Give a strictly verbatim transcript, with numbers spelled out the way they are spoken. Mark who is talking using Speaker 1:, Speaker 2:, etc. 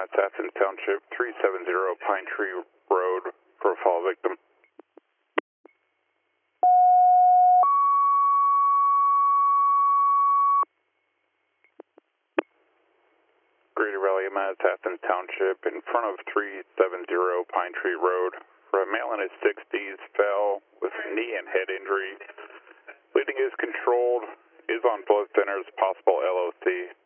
Speaker 1: Mass Athens Township, three seven zero Pine Tree Road for a fall victim. Greater Raleigh, Mass Athens Township, in front of three seven zero Pine Tree Road, for a male in his sixties, fell with knee and head injury. Bleeding is controlled, is on blood thinners, possible L O C.